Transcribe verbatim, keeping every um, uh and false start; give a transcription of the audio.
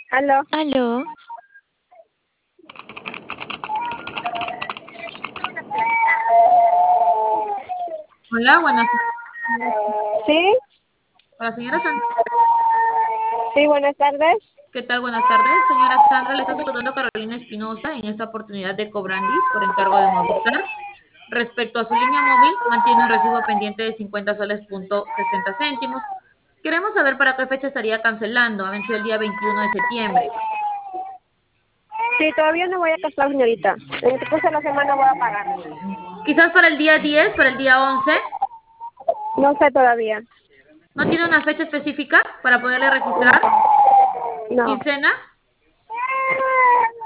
Aló. Aló, Hola, buenas. Sí, Hola, señora Sandra. sí, buenas tardes. ¿Qué tal? Buenas tardes. Señora Sandra, le está saludando Carolina Espinosa en esta oportunidad de Cobrandis por encargo de Movistar. Respecto a su línea móvil, mantiene un recibo pendiente de cincuenta soles punto sesenta céntimos. Queremos saber para qué fecha estaría cancelando. Ha vencido el día veintiuno de septiembre. Sí, todavía no voy a casar, señorita. En el curso de la semana voy a pagar. Quizás para el día diez, para el día once. No sé todavía. ¿No tiene una fecha específica para poderle registrar? No. ¿Quincena?